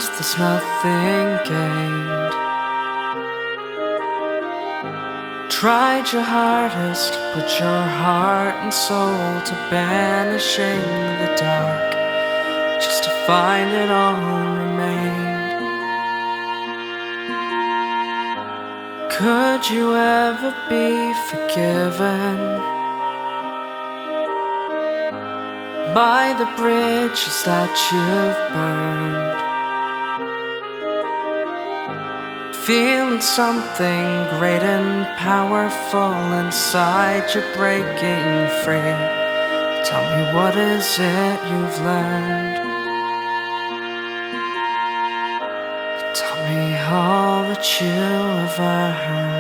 finds there's nothing gained. Tried your hardest, put your heart and soul to banishing the dark, just to find it all remained. Could you ever be forgiven by the bridges that you've burned? Feeling something great and powerful inside you breaking free. Tell me, what is it you've learned? Tell me all that you ever heard.